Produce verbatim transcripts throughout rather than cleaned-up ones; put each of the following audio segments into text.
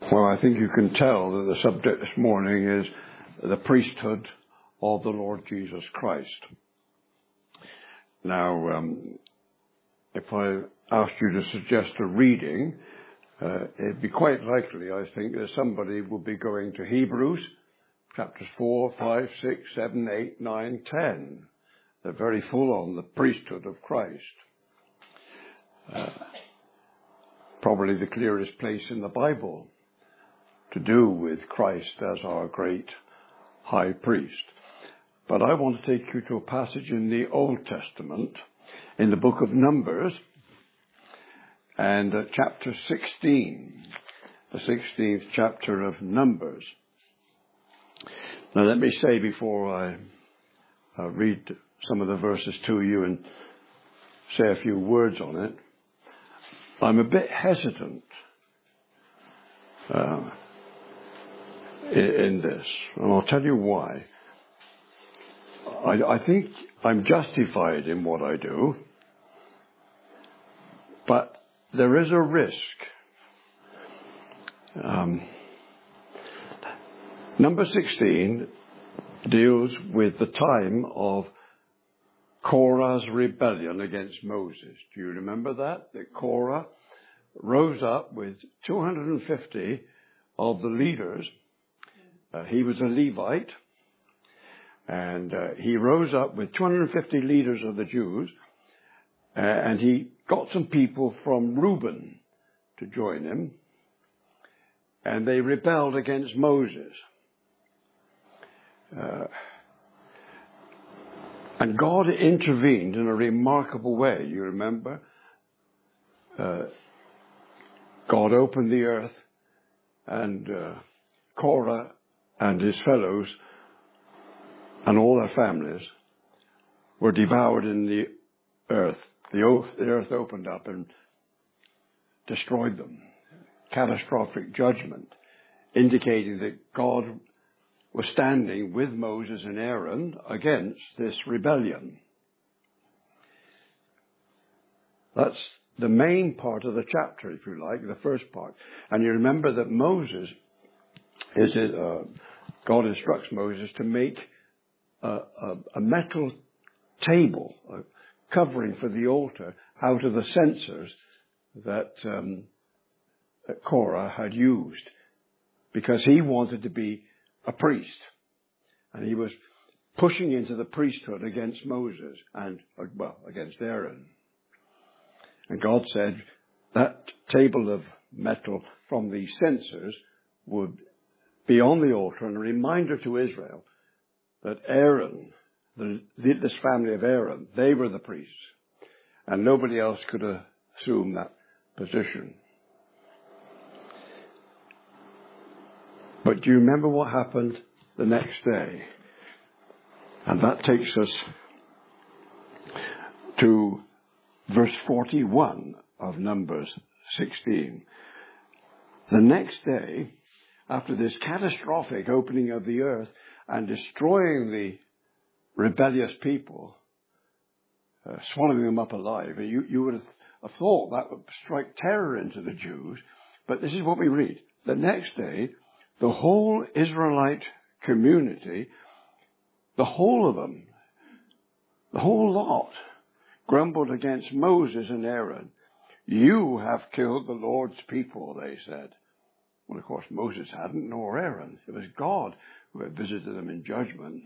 Well, I think you can tell that the subject this morning is the priesthood of the Lord Jesus Christ. Now, um, if I asked you to suggest a reading, uh, it'd be quite likely, I think, that somebody will be going to Hebrews, chapters four, five, six, seven, eight, nine, ten. They're very full on the priesthood of Christ. Uh, probably the clearest place in the Bible to do with Christ as our great high priest. But I want to take you to a passage in the Old Testament, in the book of Numbers, and uh, chapter sixteen, the sixteenth chapter of Numbers. Now let me say before I uh, read some of the verses to you and say a few words on it, I'm a bit hesitant uh, in, in this, and I'll tell you why. I, I think I'm justified in what I do, but there is a risk. Um, number sixteen deals with the time of Korah's rebellion against Moses. Do you remember that? That Korah rose up with two hundred fifty of the leaders. Uh, he was a Levite. And uh, he rose up with two hundred fifty leaders of the Jews, uh, and he got some people from Reuben to join him, and they rebelled against Moses. Uh, and God intervened in a remarkable way. You remember? Uh, God opened the earth, and uh, Korah and his fellows and all their families were devoured in the earth. The, o- the earth opened up and destroyed them. Catastrophic judgment, indicating that God was standing with Moses and Aaron against this rebellion. That's the main part of the chapter, if you like, the first part. And you remember that Moses, is it, uh, God instructs Moses to make A, a, a metal table, a covering for the altar, out of the censers that, um, that Korah had used, because he wanted to be a priest, and he was pushing into the priesthood against Moses and, well, against Aaron. And God said that table of metal from the censers would be on the altar, and a reminder to Israel that Aaron, the, this family of Aaron, they were the priests, and nobody else could assume that position. But do you remember what happened the next day? And that takes us to verse forty-one of Numbers sixteen. The next day, after this catastrophic opening of the earth and destroying the rebellious people, uh, swallowing them up alive, you, you would have thought that would strike terror into the Jews. But this is what we read. The next day, the whole Israelite community, the whole of them, the whole lot, grumbled against Moses and Aaron. You have killed the Lord's people, they said. Well, of course, Moses hadn't, nor Aaron. It was God who had visited them in judgment.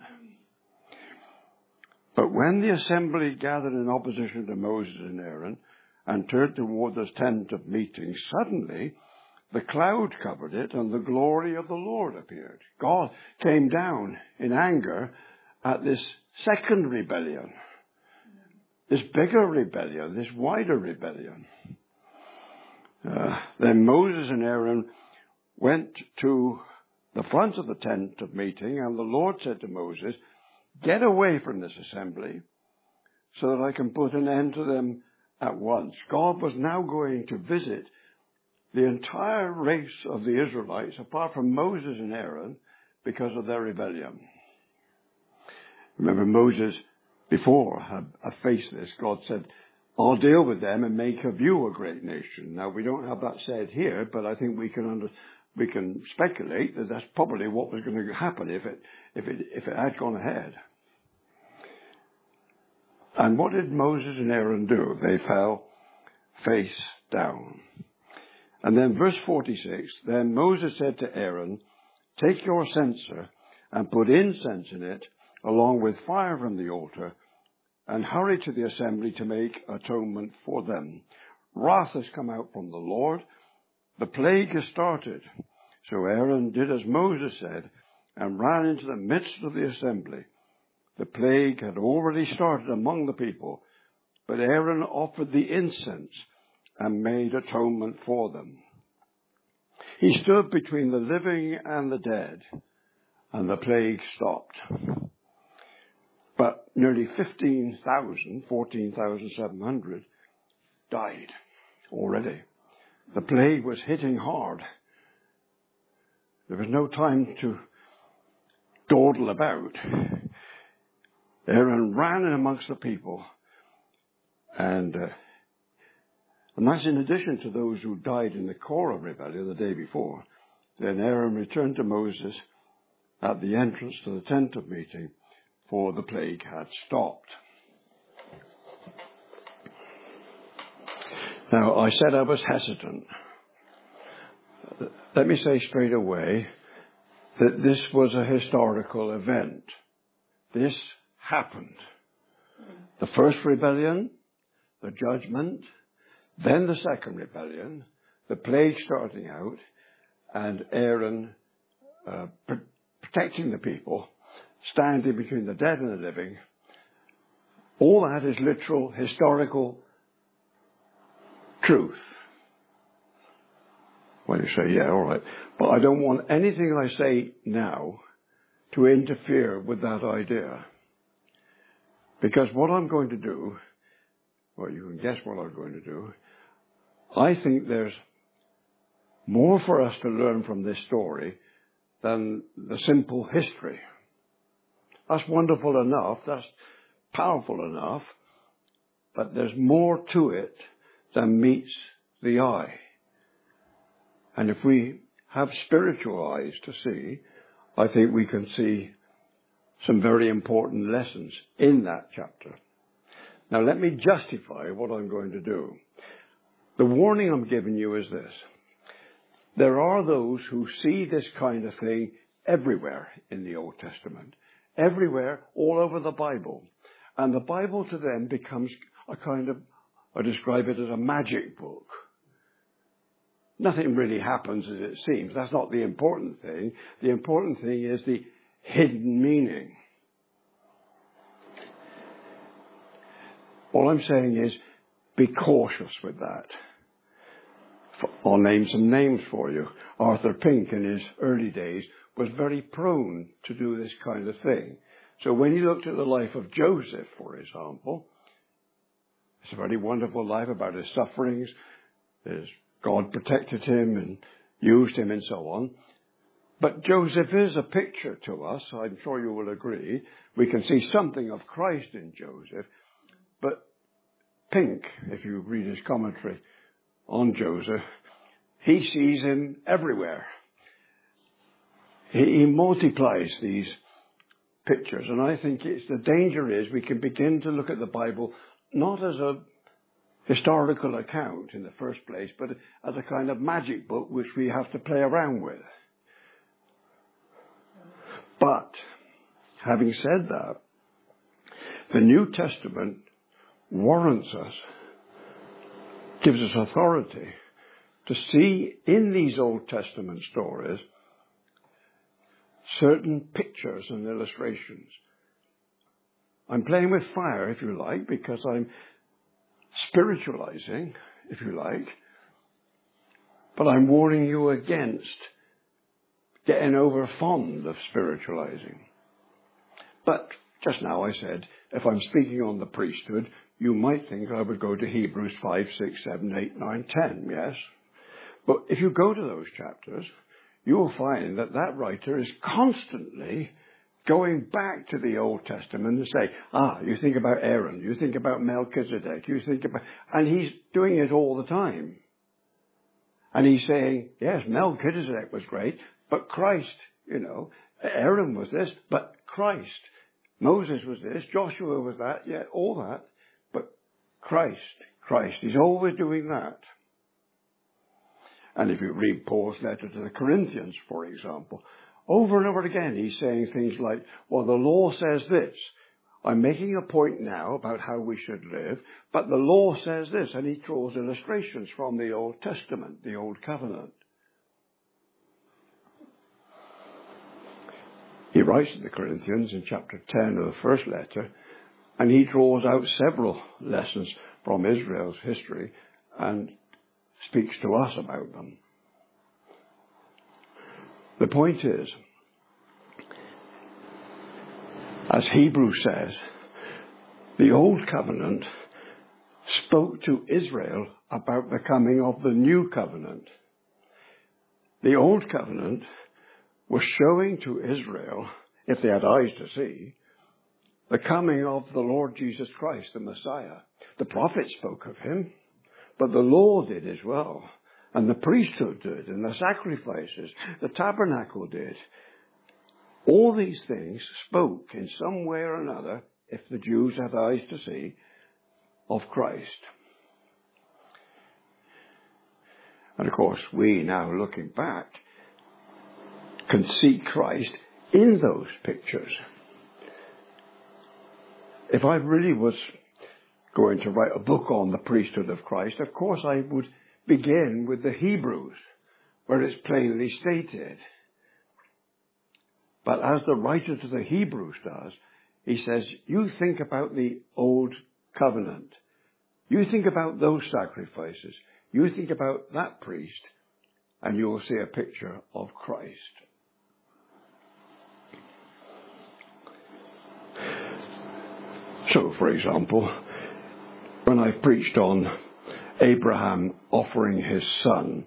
But when the assembly gathered in opposition to Moses and Aaron and turned toward the tent of meeting, suddenly the cloud covered it and the glory of the Lord appeared. God came down in anger at this second rebellion, this bigger rebellion, this wider rebellion. Uh, then Moses and Aaron went to the front of the tent of meeting, and the Lord said to Moses, get away from this assembly so that I can put an end to them at once. God was now going to visit the entire race of the Israelites, apart from Moses and Aaron, because of their rebellion. Remember, Moses, before had faced this, God said, I'll deal with them and make of you a great nation. Now, we don't have that said here, but I think we can under, we can speculate that that's probably what was going to happen if it, if it, if it had gone ahead. And what did Moses and Aaron do? They fell face down. And then verse forty-six, then Moses said to Aaron, take your censer and put incense in it, along with fire from the altar, and hurry to the assembly to make atonement for them. Wrath has come out from the Lord. The plague has started. So Aaron did as Moses said and ran into the midst of the assembly. The plague had already started among the people, but Aaron offered the incense and made atonement for them. He stood between the living and the dead, and the plague stopped. But nearly fifteen thousand, fourteen thousand seven hundred, died already. The plague was hitting hard. There was no time to dawdle about. Aaron ran in amongst the people, and, uh, and that's in addition to those who died in the Korah rebellion the day before. Then Aaron returned to Moses at the entrance to the tent of meeting, for the plague had stopped. Now, I said I was hesitant. Let me say straight away that this was a historical event. This happened. The first rebellion, the judgment, then the second rebellion, the plague starting out, and Aaron uh, pr- protecting the people, standing between the dead and the living. All that is literal historical truth. Well, you say, yeah, all right. But I don't want anything I say now to interfere with that idea. Because what I'm going to do, well, you can guess what I'm going to do. I think there's more for us to learn from this story than the simple history. That's wonderful enough. That's powerful enough. But there's more to it than meets the eye. And if we have spiritual eyes to see, I think we can see some very important lessons in that chapter. Now, let me justify what I'm going to do. The warning I'm giving you is this. There are those who see this kind of thing everywhere in the Old Testament. Everywhere, all over the Bible. And the Bible to them becomes a kind of, I describe it as a magic book. Nothing really happens as it seems. That's not the important thing. The important thing is the hidden meaning. All I'm saying is, be cautious with that. I'll name some names for you. Arthur Pink, in his early days, was very prone to do this kind of thing. So when you looked at the life of Joseph, for example, it's a very wonderful life about his sufferings. His God protected him and used him and so on. But Joseph is a picture to us. I'm sure you will agree. We can see something of Christ in Joseph. But Pink, if you read his commentary on Joseph, he sees him everywhere. He, he multiplies these pictures. And I think it's the danger is we can begin to look at the Bible not as a historical account in the first place, but as a kind of magic book which we have to play around with. But, having said that, the New Testament warrants us, gives us authority to see in these Old Testament stories certain pictures and illustrations. I'm playing with fire, if you like, because I'm spiritualizing, if you like, but I'm warning you against getting over fond of spiritualizing. But just now I said, if I'm speaking on the priesthood, you might think I would go to Hebrews five, six, seven, eight, nine, ten, yes? But if you go to those chapters, you will find that that writer is constantly going back to the Old Testament and say, ah, you think about Aaron, you think about Melchizedek, you think about, and he's doing it all the time. And he's saying, yes, Melchizedek was great, but Christ, you know, Aaron was this, but Christ. Moses was this, Joshua was that, yeah, all that, but Christ, Christ. He's always doing that. And if you read Paul's letter to the Corinthians, for example, over and over again he's saying things like, well, the law says this. I'm making a point now about how we should live, but the law says this. And he draws illustrations from the Old Testament, the Old Covenant. He writes to the Corinthians in chapter ten of the first letter, and he draws out several lessons from Israel's history and speaks to us about them. The point is, as Hebrews says, the Old Covenant spoke to Israel about the coming of the New Covenant. The Old Covenant was showing to Israel, if they had eyes to see, the coming of the Lord Jesus Christ, the Messiah. The prophets spoke of him, but the law did as well, and the priesthood did, and the sacrifices, the tabernacle did. All these things spoke in some way or another, if the Jews had eyes to see, of Christ. And of course, we now looking back can see Christ in those pictures. If I really was going to write a book on the priesthood of Christ, of course I would begin with the Hebrews, where it's plainly stated. But as the writer to the Hebrews does, he says, you think about the Old Covenant. You think about those sacrifices. You think about that priest, and you will see a picture of Christ. So, for example, when I preached on Abraham offering his son,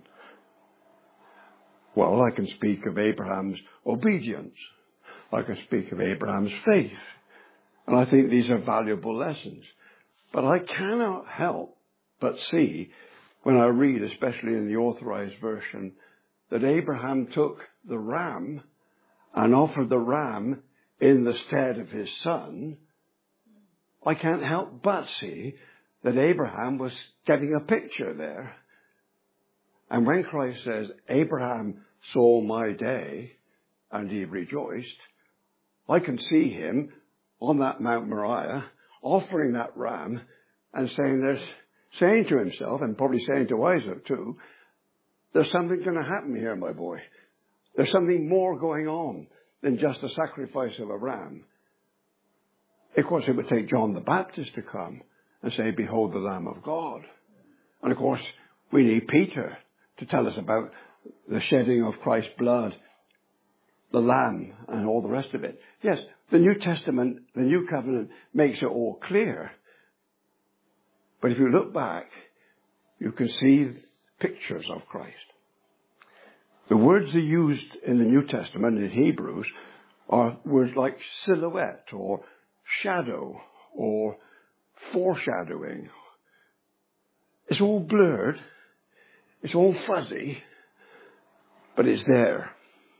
well, I can speak of Abraham's obedience. I can speak of Abraham's faith. And I think these are valuable lessons. But I cannot help but see, when I read, especially in the Authorized Version, that Abraham took the ram and offered the ram in the stead of his son. I can't help but see that Abraham was getting a picture there. And when Christ says, Abraham saw my day and he rejoiced, I can see him on that Mount Moriah offering that ram and saying there's, saying to himself, and probably saying to Isaac too, there's something going to happen here, my boy. There's something more going on than just the sacrifice of a ram. Of course, it would take John the Baptist to come and say, behold the Lamb of God. And of course, we need Peter to tell us about the shedding of Christ's blood, the Lamb, and all the rest of it. Yes, the New Testament, the New Covenant makes it all clear. But if you look back, you can see pictures of Christ. The words they used in the New Testament in Hebrews are words like silhouette or shadow or foreshadowing. It's all blurred. It's all fuzzy, but it's there.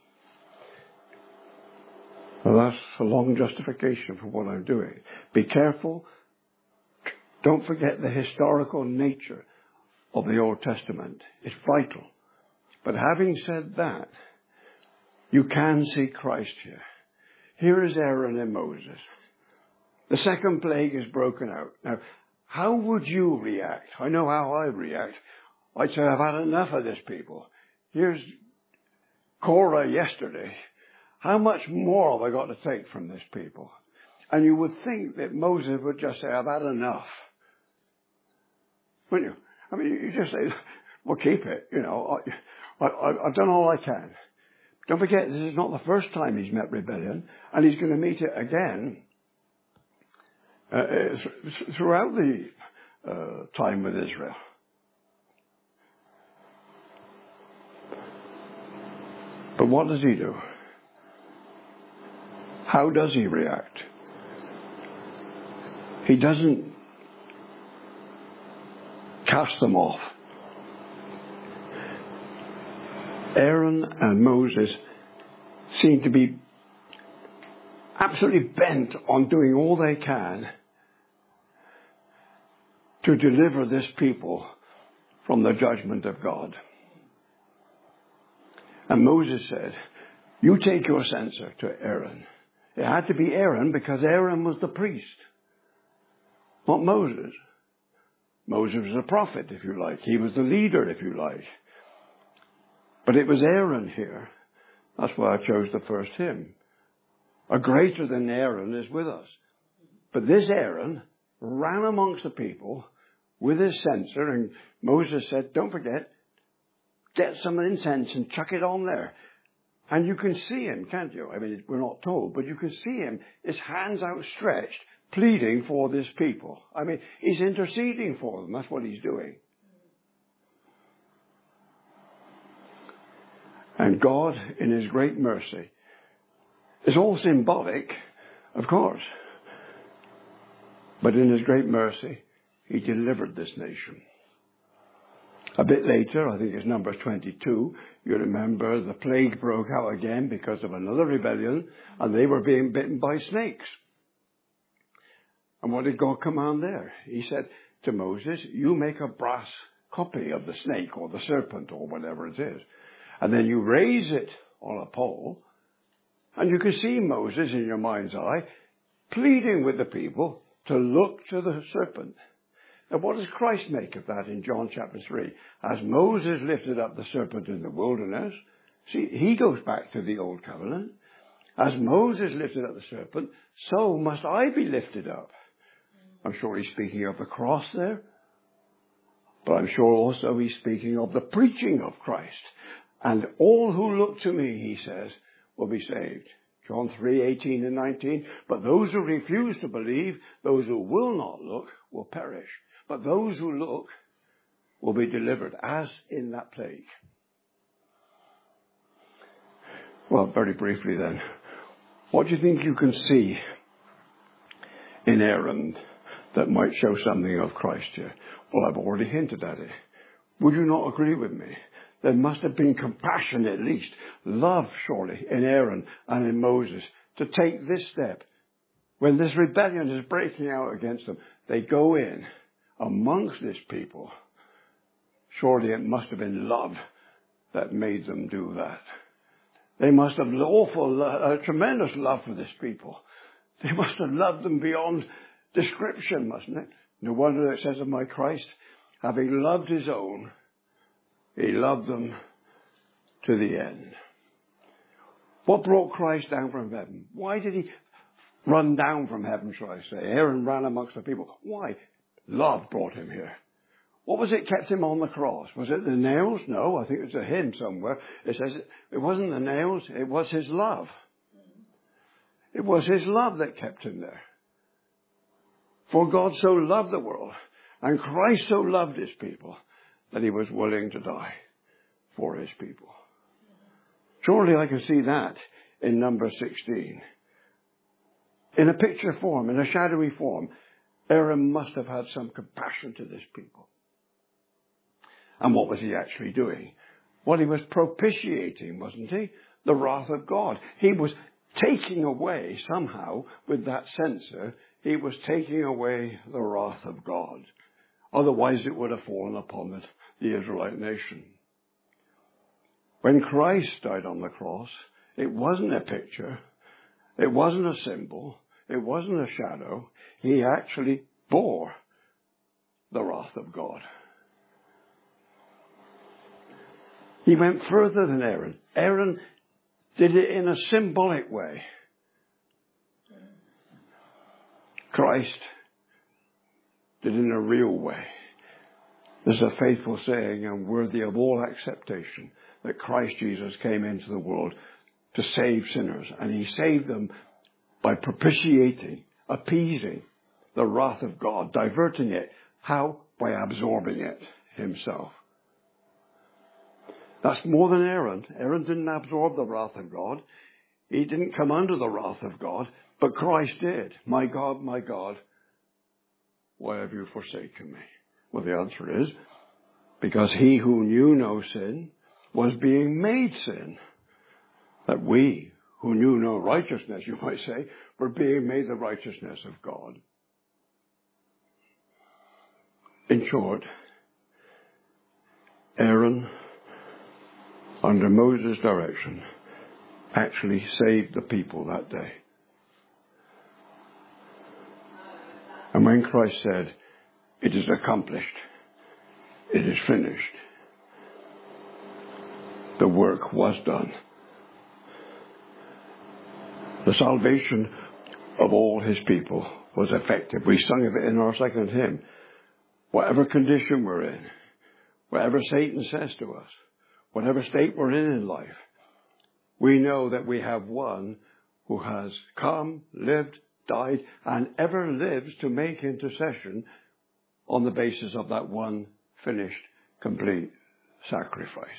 Well, that's a long justification for what I'm doing. Be careful. Don't forget the historical nature of the Old Testament. It's vital. But having said that, you can see Christ here. Here is Aaron and Moses. The second plague is broken out. Now, how would you react? I know how I react. I'd say, I've had enough of this, people. Here's Korah yesterday. How much more have I got to take from this people? And you would think that Moses would just say, I've had enough. Wouldn't you? I mean, you just say, well, keep it. You know, I, I, I've done all I can. Don't forget, this is not the first time he's met rebellion, and he's going to meet it again uh, th- throughout the uh, time with Israel. But what does he do? How does he react? He doesn't cast them off. Aaron and Moses seem to be absolutely bent on doing all they can to deliver this people from the judgment of God. And Moses said, you take your censer to Aaron. It had to be Aaron because Aaron was the priest, not Moses. Moses was a prophet, if you like. He was the leader, if you like. But it was Aaron here. That's why I chose the first hymn. A greater than Aaron is with us. But this Aaron ran amongst the people with his censer, and Moses said, don't forget, get some incense and chuck it on there. And you can see him, can't you? I mean, we're not told, but you can see him, his hands outstretched, pleading for this people. I mean, he's interceding for them. That's what he's doing. And God, in his great mercy, is all symbolic, of course. But in his great mercy, he delivered this nation. A bit later, I think it's Numbers twenty-two, you remember the plague broke out again because of another rebellion, and they were being bitten by snakes. And what did God command there? He said to Moses, you make a brass copy of the snake or the serpent or whatever it is. And then you raise it on a pole, and you can see Moses in your mind's eye pleading with the people to look to the serpent. Now what does Christ make of that in John chapter three? As Moses lifted up the serpent in the wilderness, see, he goes back to the old covenant. As Moses lifted up the serpent, so must I be lifted up. I'm sure he's speaking of the cross there, but I'm sure also he's speaking of the preaching of Christ. And all who look to me, he says, will be saved. John three, eighteen and nineteen. But those who refuse to believe, those who will not look, will perish. But those who look will be delivered, as in that plague. Well, very briefly then, what do you think you can see in Aaron that might show something of Christ here? Well, I've already hinted at it. Would you not agree with me? There must have been compassion, at least, love surely, in Aaron and in Moses to take this step. When this rebellion is breaking out against them, they go in amongst this people. Surely it must have been love that made them do that. They must have awful, uh, tremendous love for this people. They must have loved them beyond description, mustn't it? No wonder it says of my Christ, having loved his own, he loved them to the end. What brought Christ down from heaven? Why did he run down from heaven, shall I say? Aaron ran amongst the people. Why? Love brought him here. What was it kept him on the cross? Was it the nails? No, I think it's a hymn somewhere. It says it wasn't the nails, it was his love. It was his love that kept him there. For God so loved the world, and Christ so loved his people, that he was willing to die for his people. Surely I can see that in number sixteen. In a picture form, in a shadowy form, Aaron must have had some compassion to this people. And what was he actually doing? Well, he was propitiating, wasn't he? The wrath of God. He was taking away somehow, with that censer, he was taking away the wrath of God. Otherwise it would have fallen upon the, the Israelite nation. When Christ died on the cross, it wasn't a picture. It wasn't a symbol. It wasn't a shadow. He actually bore the wrath of God. He went further than Aaron. Aaron did it in a symbolic way. Christ did it in a real way. There's a faithful saying and worthy of all acceptation that Christ Jesus came into the world to save sinners. And he saved them by propitiating, appeasing the wrath of God, diverting it. How? By absorbing it himself. That's more than Aaron. Aaron didn't absorb the wrath of God. He didn't come under the wrath of God, but Christ did. My God, my God, why have you forsaken me? Well, the answer is, because he who knew no sin was being made sin, that we who knew no righteousness, you might say, were being made the righteousness of God. In short, Aaron, under Moses' direction, actually saved the people that day. And when Christ said, "It is accomplished, it is finished," the work was done. The salvation of all his people was effective. We sung of it in our second hymn. Whatever condition we're in, whatever Satan says to us, whatever state we're in in life, we know that we have one who has come, lived, died, and ever lives to make intercession on the basis of that one finished, complete sacrifice.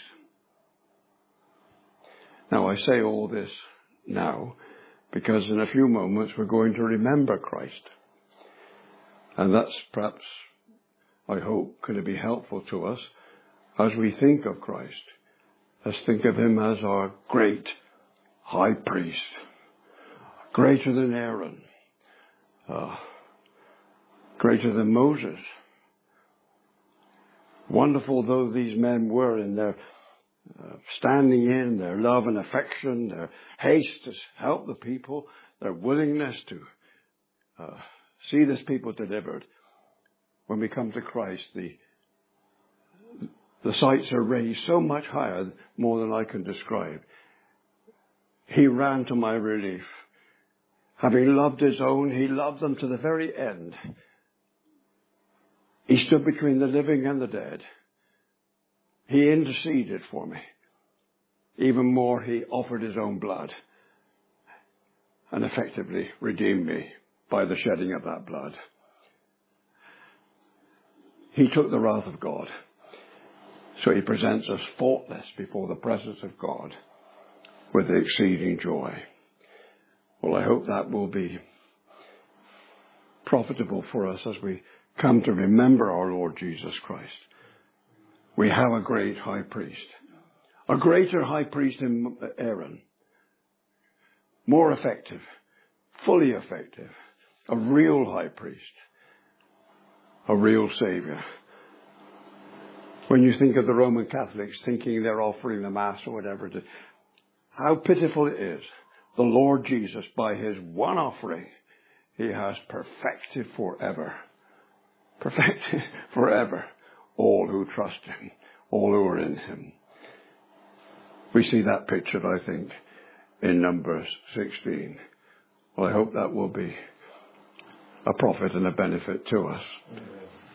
Now, I say all this now because in a few moments we're going to remember Christ. And that's perhaps, I hope, going to be helpful to us as we think of Christ. Let's think of him as our great high priest, greater than Aaron, uh, greater than Moses. Wonderful though these men were in their uh, standing in, their love and affection, their haste to help the people, their willingness to uh, see this people delivered. When we come to Christ, the the sights are raised so much higher, more than I can describe. He ran to my relief. Having loved his own, he loved them to the very end. He stood between the living and the dead. He interceded for me. Even more, he offered his own blood and effectively redeemed me by the shedding of that blood. He took the wrath of God. So he presents us faultless before the presence of God with exceeding joy. Well, I hope that will be profitable for us as we come to remember our Lord Jesus Christ. We have a great high priest, a greater high priest than Aaron, more effective, fully effective, a real high priest, a real Savior. When you think of the Roman Catholics thinking they're offering the Mass or whatever, to, how pitiful it is. The Lord Jesus, by his one offering, he has perfected forever, perfected forever all who trust him, all who are in him. We see that pictured, I think, in Numbers sixteen. Well, I hope that will be a profit and a benefit to us.